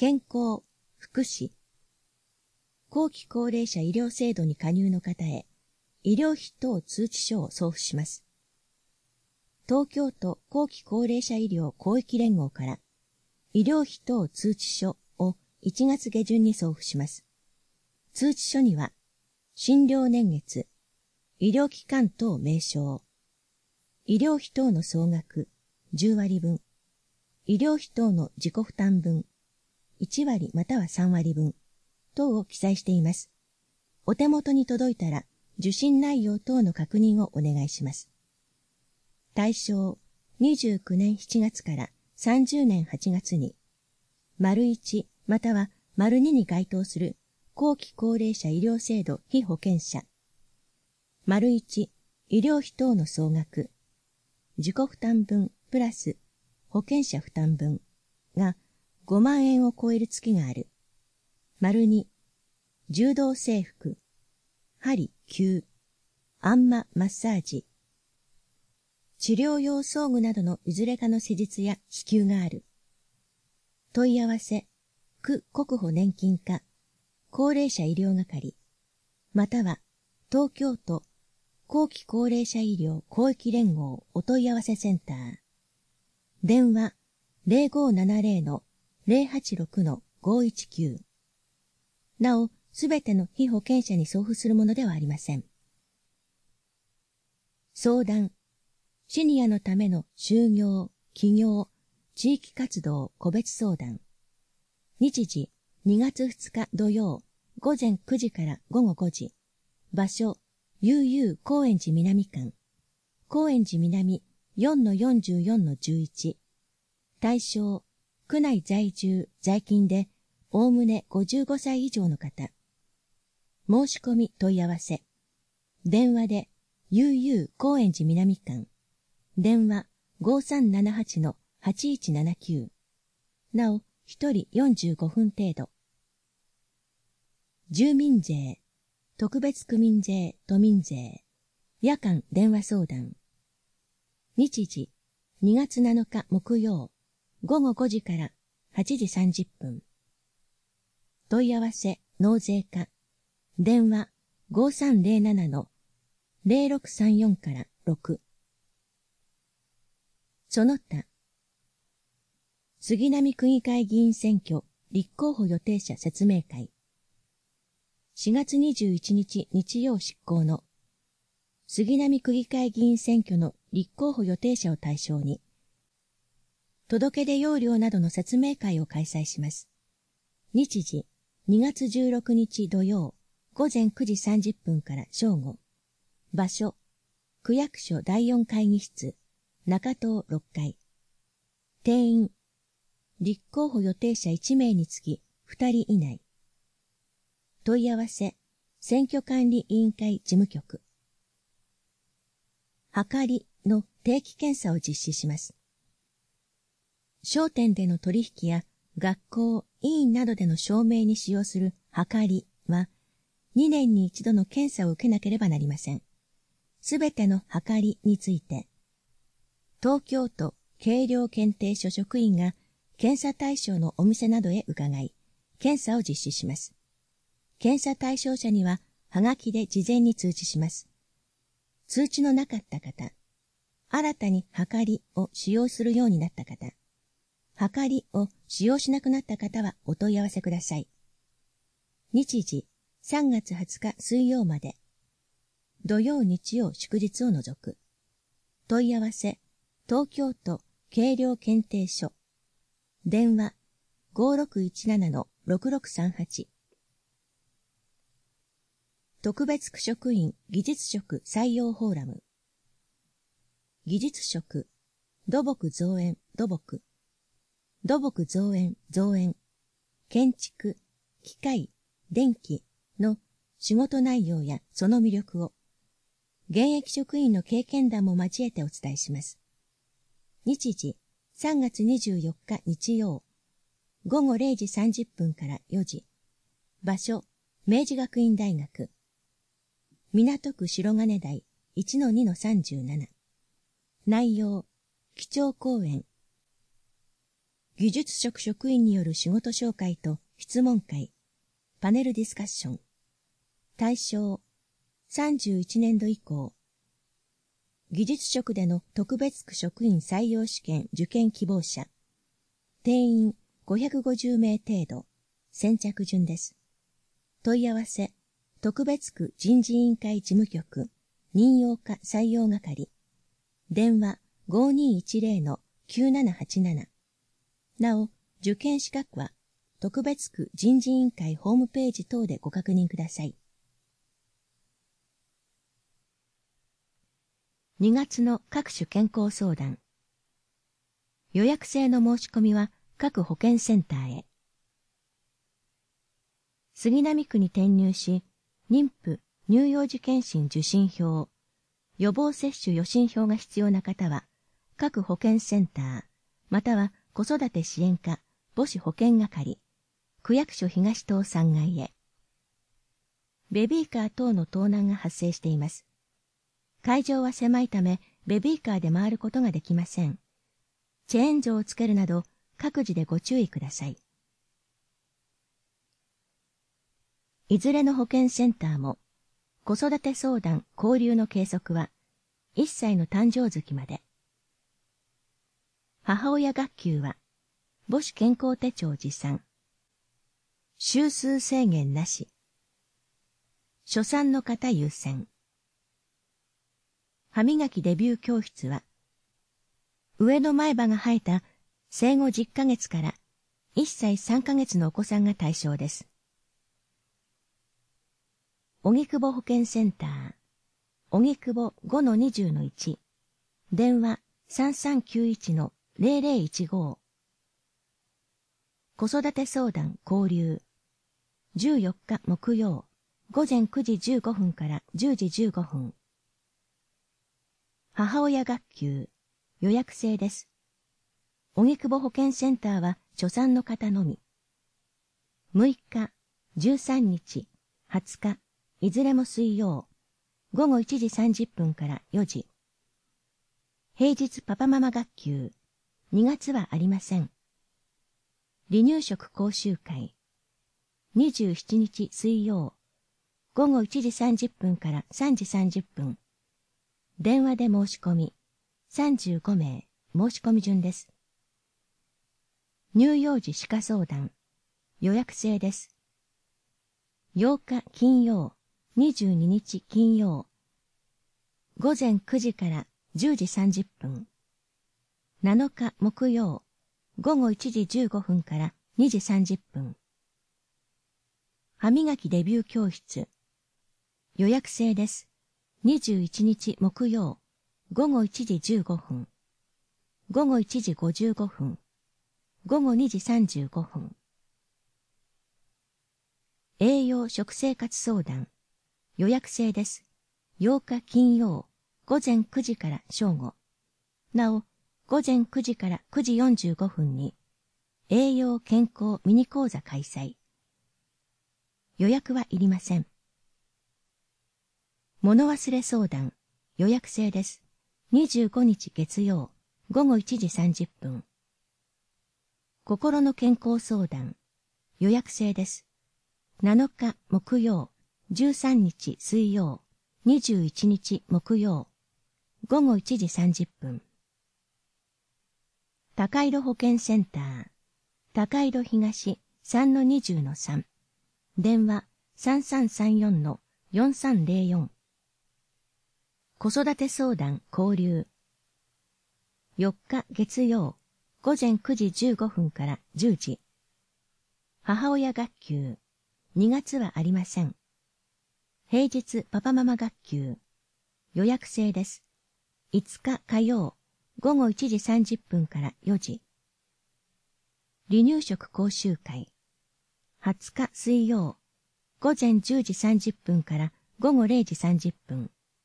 健康、福祉、後期高齢者医療制度に加入の方へ、医療費等通知書を送付します。東京都後期高齢者医療広域連合から、医療費等通知書を1月下旬に送付します。通知書には、診療年月、医療機関等名称、医療費等の総額10割分、医療費等の自己負担分、1割または3割分、等を記載しています。お手元に届いたら、受診内容等の確認をお願いします。対象、29年7月から30年8月に、丸1または丸2に該当する後期高齢者医療制度被保険者、丸1、医療費等の総額、自己負担分プラス保険者負担分が5万円を超える月がある。丸2、柔道整復、針灸、あんまマッサージ、治療用装具などのいずれかの施術や支給がある。問い合わせ、区国保年金課、高齢者医療係、または東京都後期高齢者医療広域連合お問い合わせセンター。電話 0570-086-519。なお、すべての被保険者に送付するものではありません。相談、シニアのための就業、起業、地域活動個別相談。日時2月2日土曜午前9時から午後5時。場所、悠々高円寺南館。高円寺南 4-44-11。対象、区内在住、在勤で、おおむね55歳以上の方。申し込み問い合わせ。電話で、悠々高円寺南館。電話 5378-8179。なお、1人45分程度。住民税、特別区民税、都民税、夜間電話相談。日時、2月7日木曜、午後5時から8時30分。問い合わせ、納税課。電話 5307-0634 から6。その他、杉並区議会議員選挙立候補予定者説明会。4月21日日曜執行の杉並区議会議員選挙の立候補予定者を対象に、届け出要領などの説明会を開催します。日時、2月16日土曜、午前9時30分から正午。場所、区役所第4会議室、中東6階。定員、立候補予定者1名につき2人以内。問い合わせ、選挙管理委員会事務局。はかりの定期検査を実施します。商店での取引や学校、医院などでの証明に使用するはかりは、2年に1度の検査を受けなければなりません。すべてのはかりについて、東京都計量検定所職員が検査対象のお店などへ伺い、検査を実施します。検査対象者には、はがきで事前に通知します。通知のなかった方、新たにはかりを使用するようになった方、はかりを使用しなくなった方はお問い合わせください。日時、3月20日水曜まで。土曜日曜祝日を除く。問い合わせ、東京都計量検定所。電話、5617-6638。特別区職員技術職採用フォーラム。技術職、土木造園土木。土木造園造園。建築、機械、電気の仕事内容やその魅力を、現役職員の経験談も交えてお伝えします。日時、3月24日日曜、午後0時30分から4時。場所、明治学院大学。港区白金台 1-2-37。内容、基調講演。 技術職職員による仕事紹介と質問会、パネルディスカッション。対象、31年度以降。技術職での特別区職員採用試験受験希望者。定員550名程度。先着順です。問い合わせ、特別区人事委員会事務局、任用課採用係。電話5210-9787。なお、受験資格は、特別区人事委員会ホームページ等でご確認ください。2月の各種健康相談。予約制の申し込みは各保健センターへ。杉並区に転入し、妊婦乳幼児健診受診票、予防接種予診票が必要な方は、各保健センター、または子育て支援課、母子保健係、区役所東棟3階へ。ベビーカー等の盗難が発生しています。会場は狭いため、ベビーカーで回ることができません。チェーン錠をつけるなど、各自でご注意ください。いずれの保健センターも、子育て相談交流の計測は、1歳の誕生月まで。母親学級は、母子健康手帳持参。週数制限なし。初産の方優先。歯磨きデビュー教室は、上の前歯が生えた生後10ヶ月から1歳3ヶ月のお子さんが対象です。荻窪保健センター、荻窪 5-20-1、電話 3391-0015。子育て相談交流、14日木曜、午前9時15分から10時15分。母親学級、予約制です。荻窪保健センターは初産の方のみ。6日、13日、20日、いずれも水曜、午後1時30分から4時。平日パパママ学級、2月はありません。離乳食講習会、27日水曜、午後1時30分から3時30分。電話で申し込み、35名、申し込み順です。乳幼児歯科相談、予約制です。8日金曜、22日金曜、午前9時から10時30分。7日木曜、午後1時15分から2時30分。歯磨きデビュー教室、予約制です。21日木曜、午後1時15分、午後1時55分、午後2時35分。栄養食生活相談、予約制です。8日金曜、午前9時から正午。なお、午前9時から9時45分に、栄養健康ミニ講座開催。予約はいりません。物忘れ相談、予約制です。25日月曜、午後1時30分。心の健康相談、予約制です。7日木曜、13日水曜、21日木曜、午後1時30分。高井戸保健センター、高井戸東 3-20-3、電話 3334-4304。子育て相談交流。4日月曜、午前9時15分から10時。母親学級、2月はありません。平日パパママ学級、予約制です。5日火曜、午後1時30分から4時。離乳食講習会、20日水曜、午前10時30分から午後0時30分。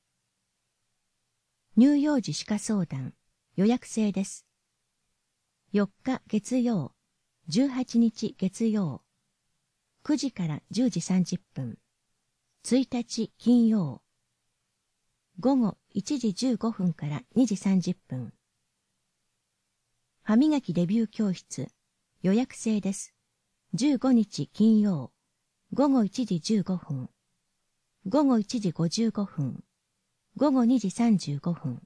乳幼児歯科相談、予約制です。4日月曜、18日月曜、9時から10時30分。1日金曜、午後1時15分から2時30分。歯磨きデビュー教室、 予約制です。15日金曜、午後1時15分、午後1時55分、午後2時35分。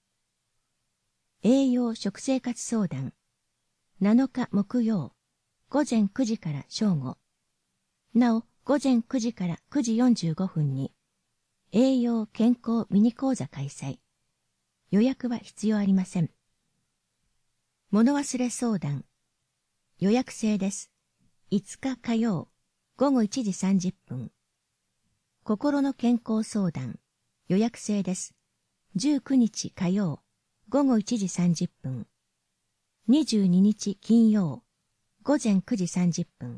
栄養食生活相談、7日木曜、午前9時から正午。なお、午前9時から9時45分に、栄養健康ミニ講座開催。予約は必要ありません。物忘れ相談。予約制です。5日火曜、午後1時30分。心の健康相談。予約制です。19日火曜、午後1時30分。22日金曜、午前9時30分。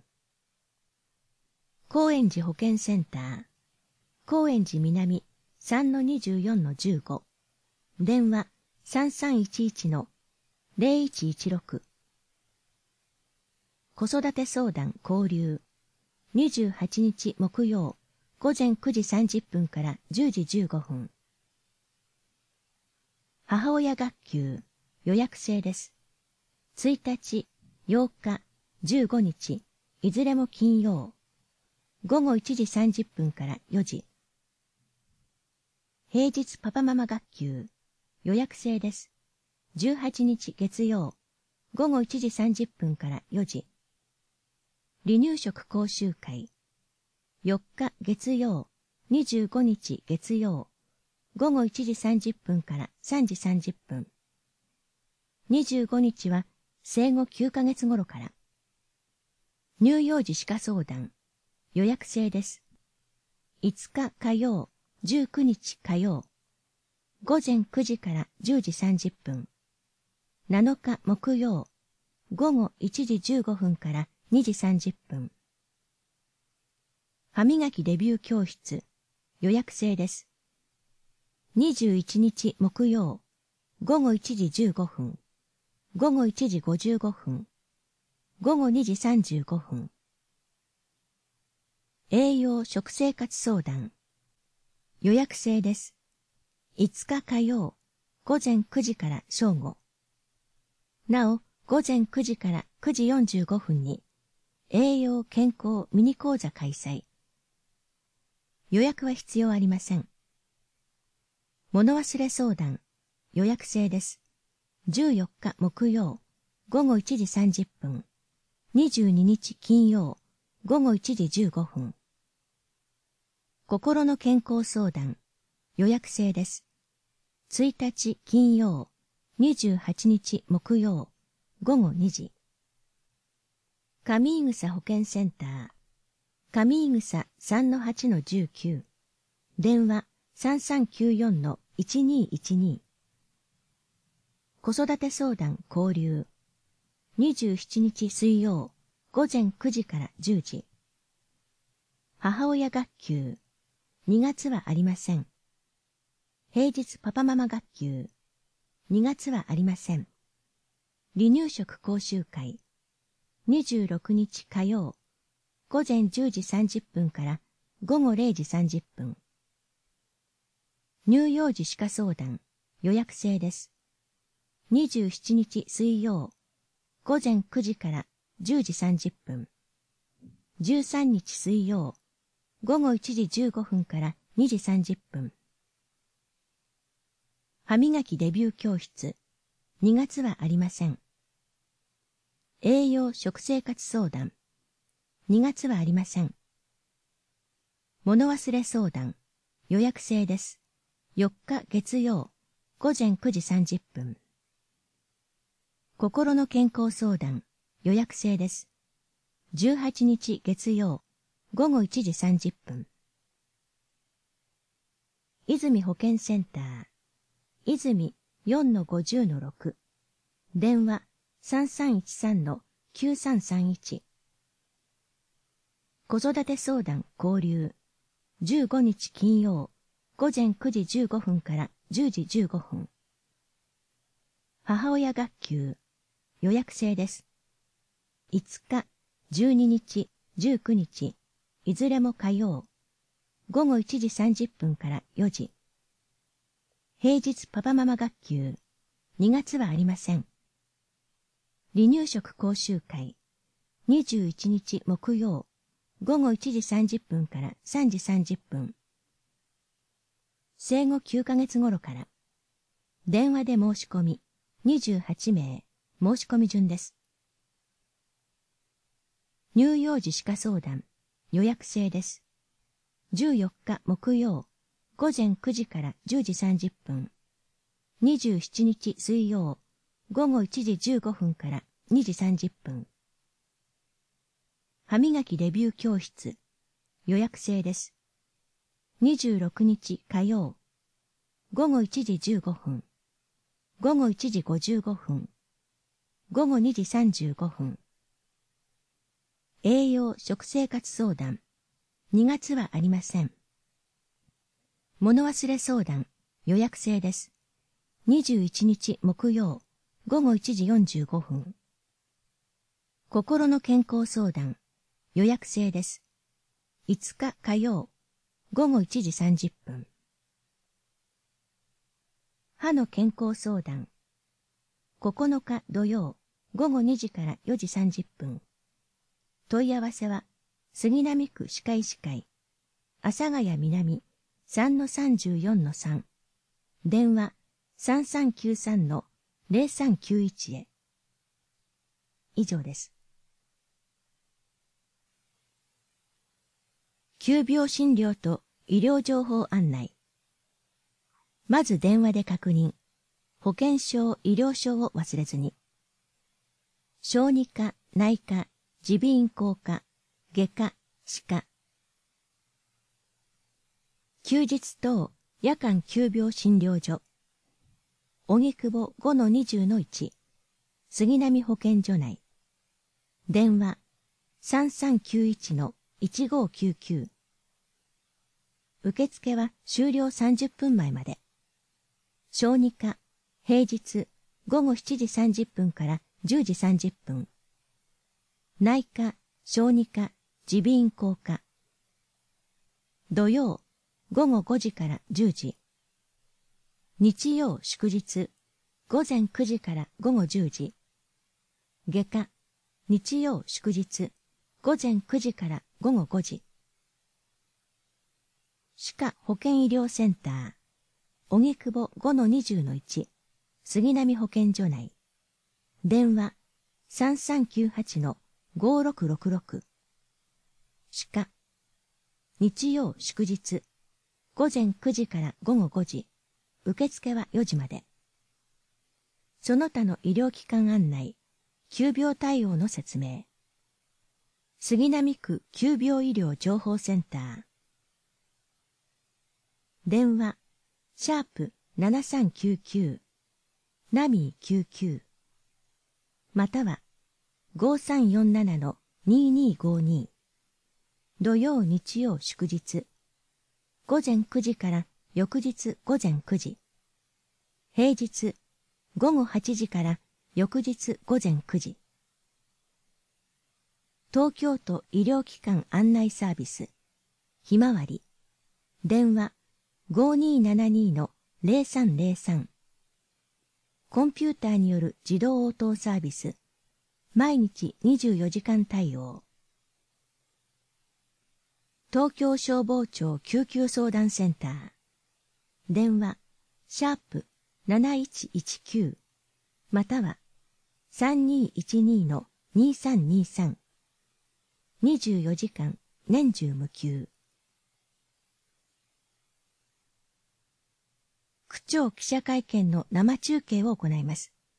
高円寺保健センター。高円寺南 3-24-15。電話 3311-0116。子育て相談交流。28日木曜、午前9時30分から10時15分。母親学級、予約制です。1日、8日、15日、いずれも金曜。午後1時30分から4時。平日パパママ学級、予約制です。18日月曜、午後1時30分から4時。離乳食講習会。4日月曜、25日月曜、午後1時30分から3時30分。25日は生後9ヶ月頃から。乳幼児歯科相談。予約制です。5日火曜、19日火曜。午前9時から10時30分。7日木曜、午後1時15分から2時30分。歯磨きデビュー教室。予約制です。21日木曜、午後1時15分。午後1時55分。午後2時35分。栄養食生活相談。予約制です。5日火曜、午前9時から正午。なお、午前9時から9時45分に、栄養健康ミニ講座開催。予約は必要ありません。物忘れ相談。予約制です。14日木曜、午後1時30分。22日金曜、午後1時15分。心の健康相談。予約制です。1日金曜、28日木曜、午後2時。上井草保健センター。上井草 3-8-19。電話 3394-1212。子育て相談交流。27日水曜、午前9時から10時。母親学級。2月はありません。平日パパママ学級。2月はありません。離乳食講習会。26日火曜。午前10時30分から午後0時30分。乳幼児歯科相談。予約制です。27日水曜。午前9時から10時30分。13日水曜。午後1時15分から2時30分。歯磨きデビュー教室。2月はありません。栄養食生活相談。2月はありません。物忘れ相談。予約制です。4日月曜。午前9時30分。心の健康相談。予約制です。18日月曜。午後1時30分。泉保健センター。泉 4-50-6。電話 3313-9331。子育て相談交流。15日金曜。午前9時15分から10時15分。母親学級。予約制です。5日、12日、19日。いずれも火曜。午後1時30分から4時。平日パパママ学級。2月はありません。離乳食講習会。 21日木曜、午後1時30分から3時30分。生後9ヶ月頃から。電話で申し込み、28名、申し込み順です。乳幼児歯科相談、予約制です。14日木曜、午前9時から10時30分。27日水曜、午後1時15分から2時30分。歯磨きレビュー教室、予約制です。26日火曜、午後1時15分、午後1時55分、午後2時35分。栄養食生活相談、2月はありません。物忘れ相談、予約制です。21日木曜、午後1時45分。心の健康相談、予約制です。5日火曜、午後1時30分。歯の健康相談、9日土曜、午後2時から4時30分。問い合わせは、杉並区歯科医師会、阿佐ヶ谷南 3-34-3、電話 3393-0391 へ。以上です。急病診療と医療情報案内。まず電話で確認。保険証、医療証を忘れずに。小児科、内科、耳鼻咽喉科、外科、歯科。休日等夜間急病診療所。荻窪 5-20-1、杉並保健所内。電話 3391-1599。受付は終了30分前まで。小児科、平日午後7時30分から10時30分。内科、小児科、耳鼻咽喉科。土曜、午後5時から10時。日曜祝日、午前9時から午後10時。外科、日曜祝日、午前9時から午後5時。歯科保健医療センター、荻窪 5-20-1、杉並保健所内。電話、3398-5666。歯科、日曜祝日、午前9時から午後5時。受付は4時まで。その他の医療機関案内、急病対応の説明。杉並区急病医療情報センター。電話、#7399、ナミ99。または、5347-2252。土曜日曜祝日。午前9時から翌日午前9時。平日、午後8時から翌日午前9時。東京都医療機関案内サービス。ひまわり。電話、5272-0303。コンピューターによる自動応答サービス。毎日24時間対応。東京消防庁救急相談センター。電話、#7119。または、3212-2323。24時間、年中無休。区長記者会見の生中継を行います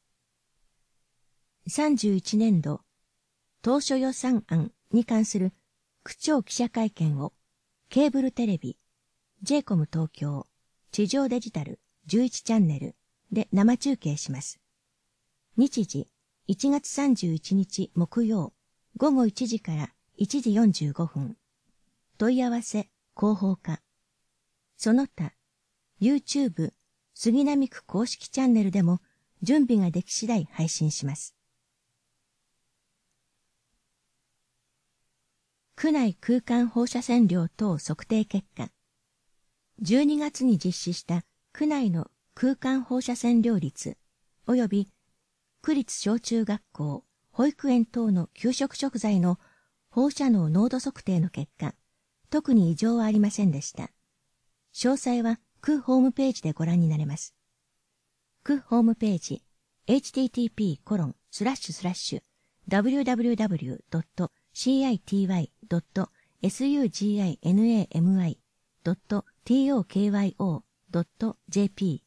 。31年度当初予算案に関する区長記者会見をケーブルテレビ、JCOM 東京、地上デジタル11チャンネルで生中継します。日時1月31日木曜午後1時から1時45分。問い合わせ、広報課。その他、YouTube、杉並区公式チャンネルでも準備ができ次第配信します。区内空間放射線量等測定結果。12月に実施した区内の空間放射線量率及び区立小中学校保育園等の給食食材の放射能濃度測定の結果、特に異常はありませんでした。詳細は区ホームページでご覧になれます。区ホームページ http://www.citywami.tokyo.jp/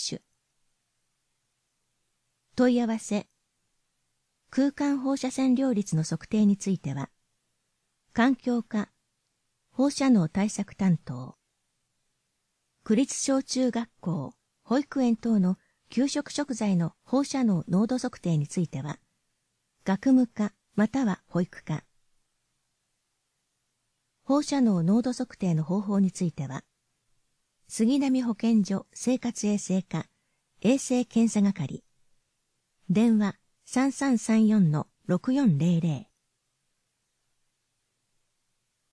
問い合わせ。空間放射線量率の測定については、環境課放射能対策担当、区立小中学校保育園等の給食食材の放射能濃度測定については、学務課または保育課。放射能濃度測定の方法については、杉並保健所生活衛生課衛生検査係、電話 3334-6400